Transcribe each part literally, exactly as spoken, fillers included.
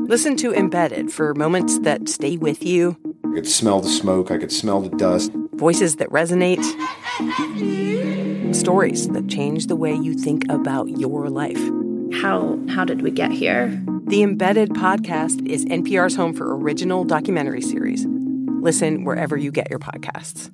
Listen to Embedded for moments that stay with you. I could smell the smoke. I could smell the dust. Voices that resonate. Stories that change the way you think about your life. How how did we get here? The Embedded podcast is N P R's home for original documentary series. Listen wherever you get your podcasts.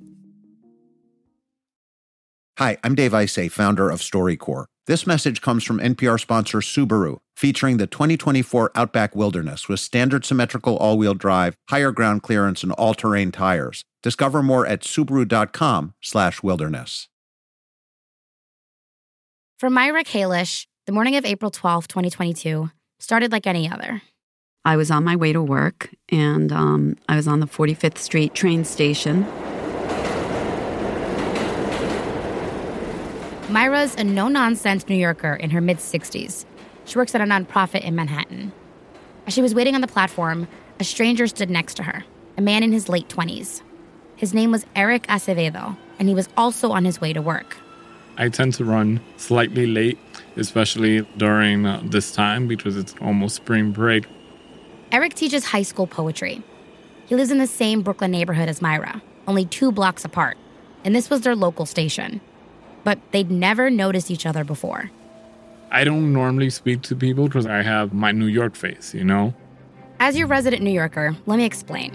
Hi, I'm Dave Isay, founder of StoryCorps. This message comes from N P R sponsor Subaru, featuring the twenty twenty-four Outback Wilderness with standard symmetrical all-wheel drive, higher ground clearance, and all-terrain tires. Discover more at Subaru.com slash wilderness. For Myra Kalish, the morning of April twelfth, twenty twenty-two, started like any other. I was on my way to work, and um, I was on the forty-fifth Street train station. Myra's a no-nonsense New Yorker in her mid-sixties. She works at a nonprofit in Manhattan. As she was waiting on the platform, a stranger stood next to her, a man in his late twenties. His name was Eric Acevedo, and he was also on his way to work. I tend to run slightly late, especially during uh, this time because it's almost spring break. Eric teaches high school poetry. He lives in the same Brooklyn neighborhood as Myra, only two blocks apart, and this was their local station. But they'd never noticed each other before. I don't normally speak to people because I have my New York face, you know? As your resident New Yorker, let me explain.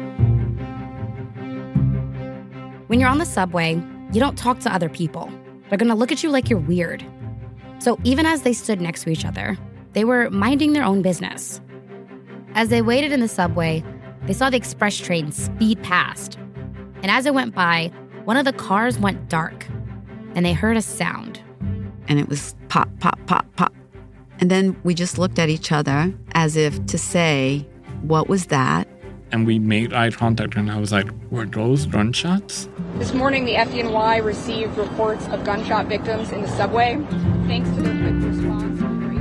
When you're on the subway, you don't talk to other people. They're gonna look at you like you're weird. So even as they stood next to each other, they were minding their own business. As they waited in the subway, they saw the express train speed past. And as it went by, one of the cars went dark. And they heard a sound. And it was pop, pop, pop, pop. And then we just looked at each other as if to say, what was that? And we made eye contact, and I was like, were those gunshots? This morning, the F D N Y received reports of gunshot victims in the subway. Thanks to their quick response.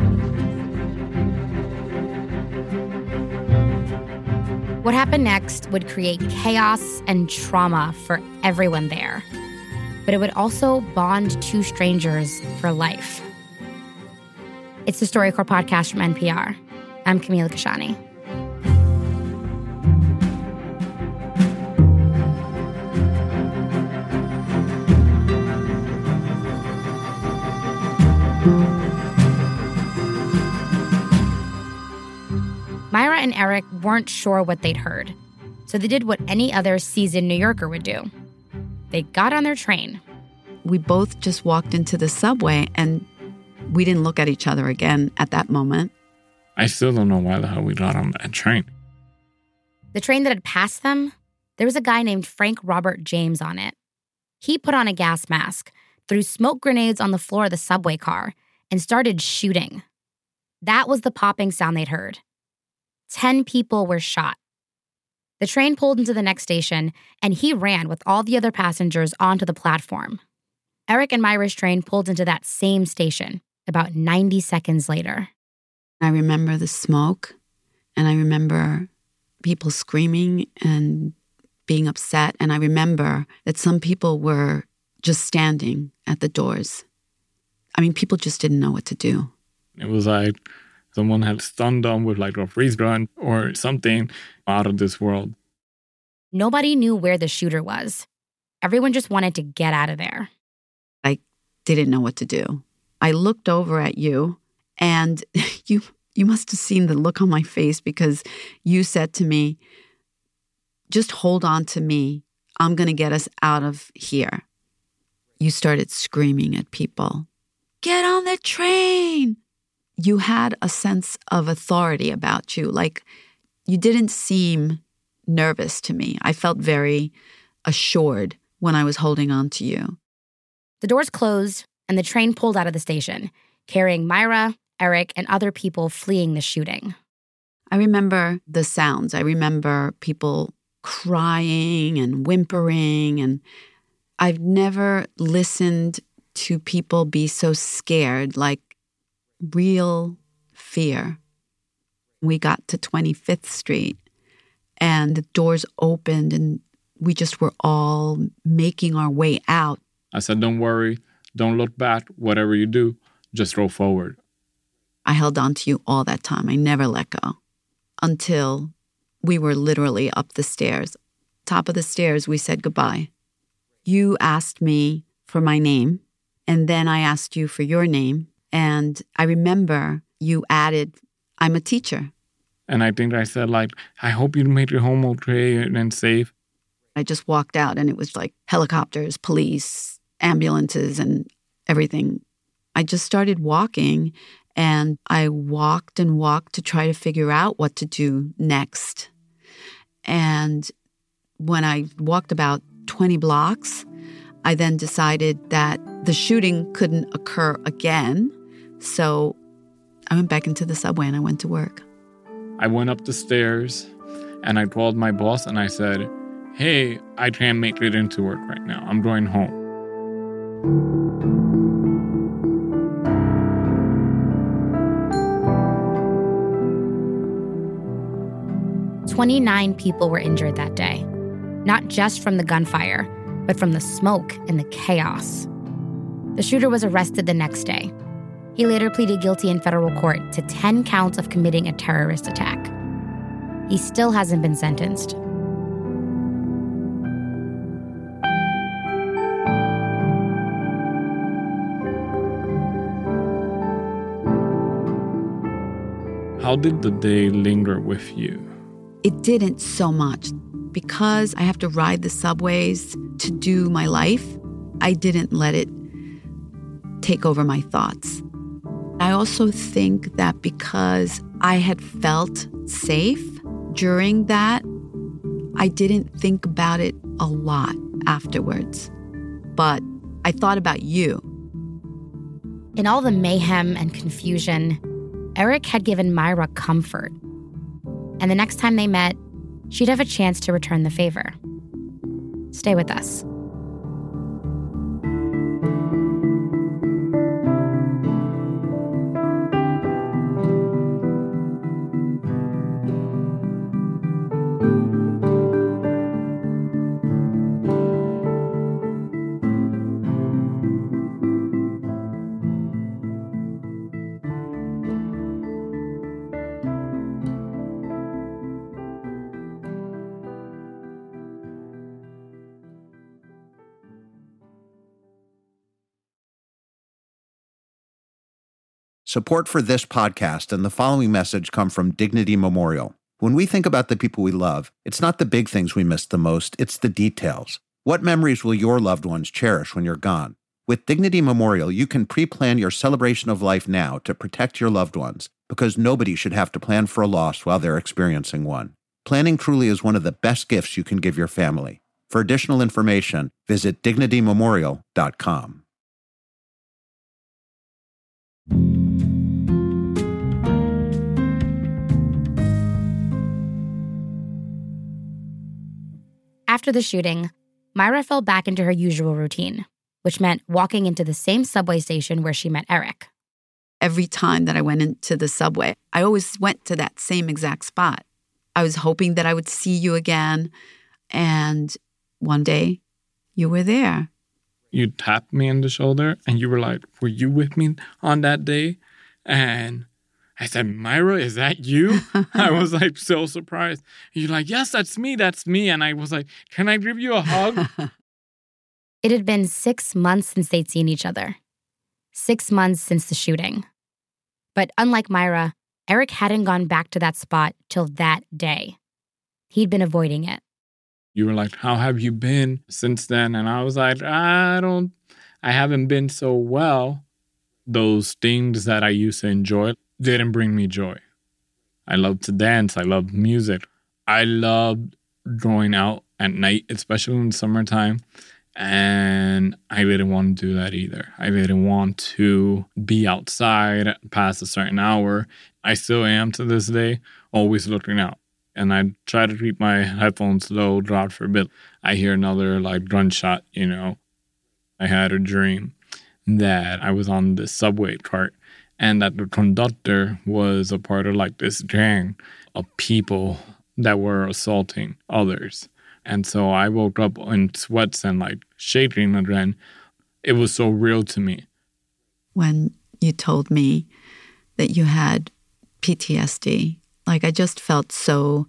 What happened next would create chaos and trauma for everyone there. But it would also bond two strangers for life. It's the StoryCorps podcast from N P R. I'm Camila Kashani. Myra and Eric weren't sure what they'd heard, so they did what any other seasoned New Yorker would do. They got on their train. We both just walked into the subway, and we didn't look at each other again at that moment. I still don't know why the hell we got on that train. The train that had passed them, there was a guy named Frank Robert James on it. He put on a gas mask, threw smoke grenades on the floor of the subway car, and started shooting. That was the popping sound they'd heard. Ten people were shot. The train pulled into the next station, and he ran with all the other passengers onto the platform. Eric and Myra's train pulled into that same station about ninety seconds later. I remember the smoke, and I remember people screaming and being upset, and I remember that some people were just standing at the doors. I mean, people just didn't know what to do. It was like someone had stunned them with like a freeze gun or something out of this world. Nobody knew where the shooter was. Everyone just wanted to get out of there. I didn't know what to do. I looked over at you, and you you must have seen the look on my face because you said to me, just hold on to me. I'm going to get us out of here. You started screaming at people. Get on the train! You had a sense of authority about you. Like, you didn't seem nervous to me. I felt very assured when I was holding on to you. The doors closed, and the train pulled out of the station, carrying Myra, Eric, and other people fleeing the shooting. I remember the sounds. I remember people crying and whimpering, and I've never listened to people be so scared, like real fear. We got to twenty-fifth Street, and the doors opened, and we just were all making our way out. I said, don't worry, don't look back. Whatever you do, just go forward. I held on to you all that time. I never let go. until we were literally up the stairs. Top of the stairs, we said goodbye. You asked me for my name, and then I asked you for your name. And I remember you added, I'm a teacher. And I think I said, like, I hope you made it home okay and safe. I just walked out, and it was like helicopters, police, ambulances, and everything. I just started walking, and I walked and walked to try to figure out what to do next. And when I walked about twenty blocks, I then decided that the shooting couldn't occur again. So I went back into the subway and I went to work. I went up the stairs and I called my boss and I said, hey, I can't make it into work right now. I'm going home. twenty-nine people were injured that day, not just from the gunfire, but from the smoke and the chaos. The shooter was arrested the next day. He later pleaded guilty in federal court to ten counts of committing a terrorist attack. He still hasn't been sentenced. How did the day linger with you? It didn't so much. Because I have to ride the subways to do my life, I didn't let it take over my thoughts. I also think that because I had felt safe during that, I didn't think about it a lot afterwards. But I thought about you. In all the mayhem and confusion, Eric had given Myra comfort. And the next time they met, she'd have a chance to return the favor. Stay with us. Support for this podcast and the following message come from Dignity Memorial. When we think about the people we love, it's not the big things we miss the most, it's the details. What memories will your loved ones cherish when you're gone? With Dignity Memorial, you can pre-plan your celebration of life now to protect your loved ones, because nobody should have to plan for a loss while they're experiencing one. Planning truly is one of the best gifts you can give your family. For additional information, visit dignity memorial dot com. After the shooting, Myra fell back into her usual routine, which meant walking into the same subway station where she met Eric. Every time that I went into the subway, I always went to that same exact spot. I was hoping that I would see you again, and one day, you were there. You tapped me on the shoulder and you were like, were you with me on that day? And I said, Myra, is that you? I was like so surprised. You're like, yes, that's me, that's me. And I was like, can I give you a hug? It had been six months since they'd seen each other. Six months since the shooting. But unlike Myra, Eric hadn't gone back to that spot till that day. He'd been avoiding it. You were like, how have you been since then? And I was like, I don't, I haven't been so well. Those things that I used to enjoy didn't bring me joy. I love to dance. I love music. I loved going out at night, especially in the summertime. And I didn't want to do that either. I didn't want to be outside past a certain hour. I still am to this day, always looking out. And I try to keep my headphones low, God forbid. I hear another like gunshot, you know. I had a dream that I was on this subway cart and that the conductor was a part of like this gang of people that were assaulting others. And so I woke up in sweats and like shaking again. It was so real to me. When you told me that you had P T S D, Like, I just felt so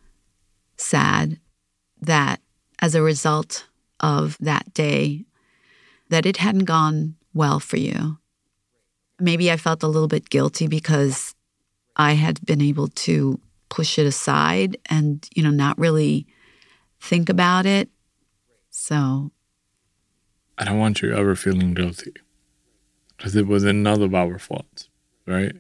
sad that as a result of that day, that it hadn't gone well for you. Maybe I felt a little bit guilty because I had been able to push it aside and, you know, not really think about it. So I don't want you ever feeling guilty because it was none of our faults, right?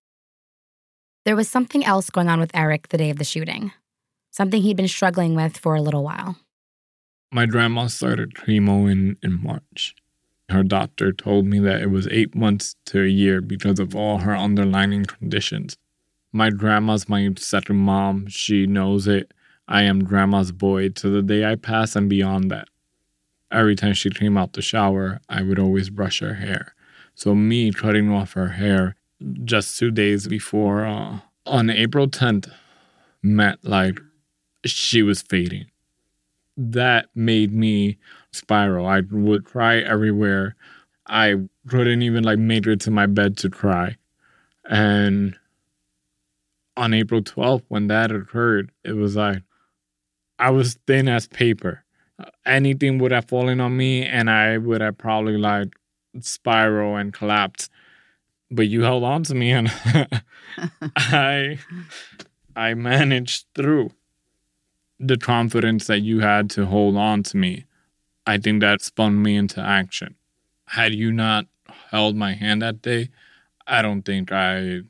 There was something else going on with Eric the day of the shooting, something he'd been struggling with for a little while. My grandma started chemo in, in March. Her doctor told me that it was eight months to a year because of all her underlying conditions. My grandma's my second mom. She knows it. I am grandma's boy to the day I pass and beyond that. Every time she came out the shower, I would always brush her hair. So me cutting off her hair just two days before, uh, on April tenth, meant like she was fading. That made me spiral. I would cry everywhere. I couldn't even like make it to my bed to cry. And on April twelfth, when that occurred, it was like I was thin as paper. Anything would have fallen on me and I would have probably like spiral and collapsed. But you held on to me and I I managed through. The confidence that you had to hold on to me, I think that spun me into action. Had you not held my hand that day, I don't think I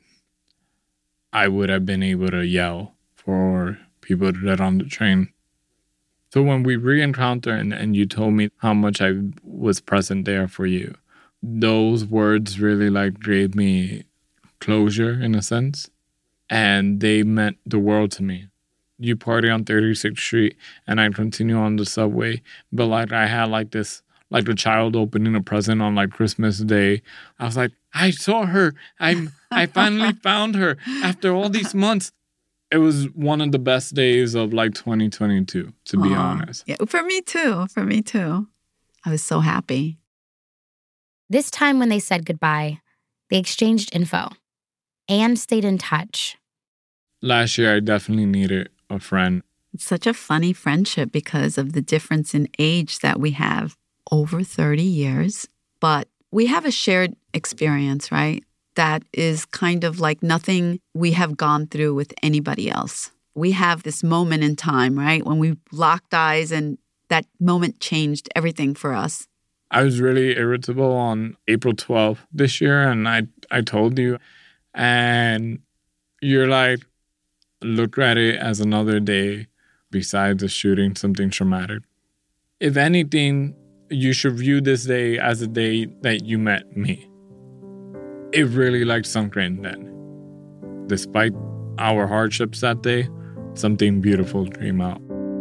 I would have been able to yell for people to get on the train. So when we re-encounter and, and you told me how much I was present there for you, those words really like gave me closure in a sense, and they meant the world to me. You party on thirty-sixth Street and I continue on the subway. But like I had like this, like a child opening a present on like Christmas Day. I was like, I saw her. I I finally found her after all these months. It was one of the best days of like twenty twenty-two, to be Aww. honest. Yeah, for me too. For me too. I was so happy. This time when they said goodbye, they exchanged info and stayed in touch. Last year, I definitely needed a friend. It's such a funny friendship because of the difference in age that we have, over thirty years. But we have a shared experience, right? That is kind of like nothing we have gone through with anybody else. We have this moment in time, right? When we locked eyes and that moment changed everything for us. I was really irritable on April twelfth this year, and I, I told you. And you're like, look at it as another day besides the shooting, something traumatic. If anything, you should view this day as a day that you met me. It really like sunk in then. Despite our hardships that day, something beautiful came out.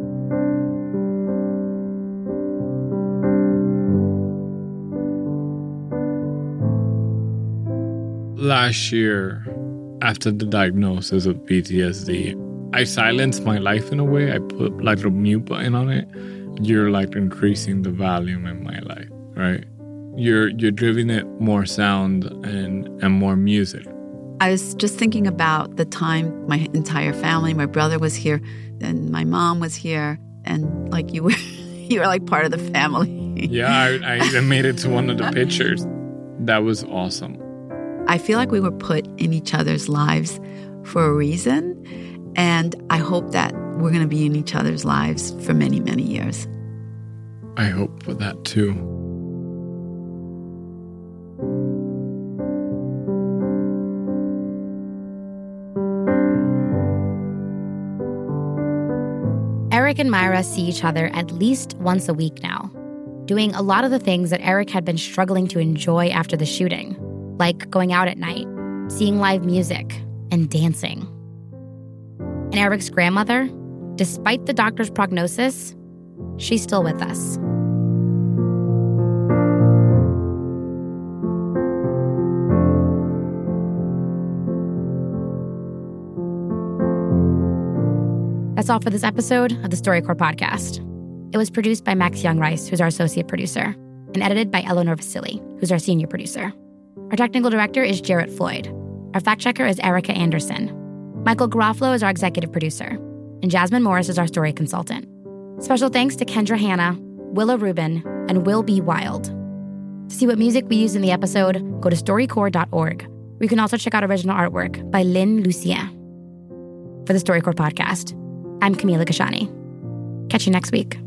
Last year, after the diagnosis of P T S D, I silenced my life in a way. I put like a mute button on it. You're like increasing the volume in my life, right? You're you're giving it more sound and, and more music. I was just thinking about the time my entire family, my brother was here, and my mom was here, and like you were, you were like part of the family. Yeah, I, I even made it to one of the pictures. That was awesome. I feel like we were put in each other's lives for a reason, and I hope that we're going to be in each other's lives for many, many years. I hope for that too. Eric and Myra see each other at least once a week now, doing a lot of the things that Eric had been struggling to enjoy after the shooting, like going out at night, seeing live music, and dancing. And Eric's grandmother, despite the doctor's prognosis, she's still with us. That's all for this episode of the StoryCorps podcast. It was produced by Max Young-Rice, who's our associate producer, and edited by Eleanor Vasili, who's our senior producer. Our technical director is Jarrett Floyd. Our fact checker is Erica Anderson. Michael Garofalo is our executive producer, and Jasmine Morris is our story consultant. Special thanks to Kendra Hanna, Willa Rubin, and Will B. Wild. To see what music we used in the episode, go to storycorps dot org. You can also check out original artwork by Lynn Lucien. For the StoryCorps podcast, I'm Camila Kashani. Catch you next week.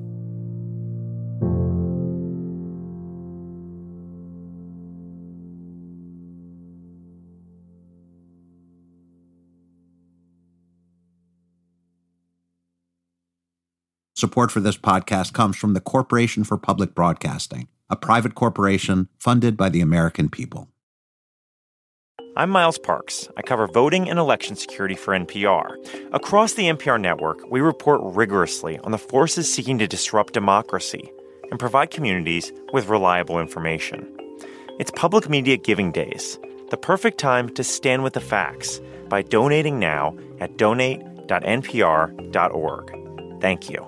Support for this podcast comes from the Corporation for Public Broadcasting, a private corporation funded by the American people. I'm Miles Parks. I cover voting and election security for N P R. Across the N P R network, we report rigorously on the forces seeking to disrupt democracy and provide communities with reliable information. It's Public Media Giving Days, the perfect time to stand with the facts by donating now at donate dot n p r dot org. Thank you.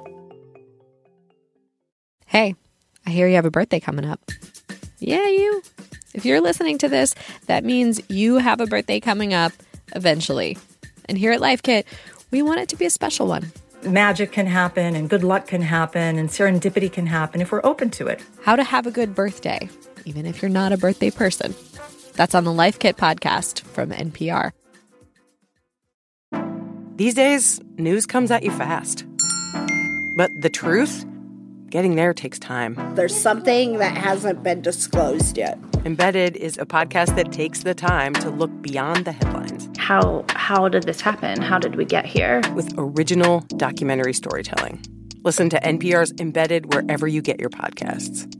Hey, I hear you have a birthday coming up. Yeah, you. If you're listening to this, that means you have a birthday coming up eventually. And here at Life Kit, we want it to be a special one. Magic can happen and good luck can happen and serendipity can happen if we're open to it. How to have a good birthday, even if you're not a birthday person. That's on the Life Kit podcast from N P R. These days, news comes at you fast. But the truth? Getting there takes time. There's something that hasn't been disclosed yet. Embedded is a podcast that takes the time to look beyond the headlines. How how did this happen? How did we get here? With original documentary storytelling. Listen to N P R's Embedded wherever you get your podcasts.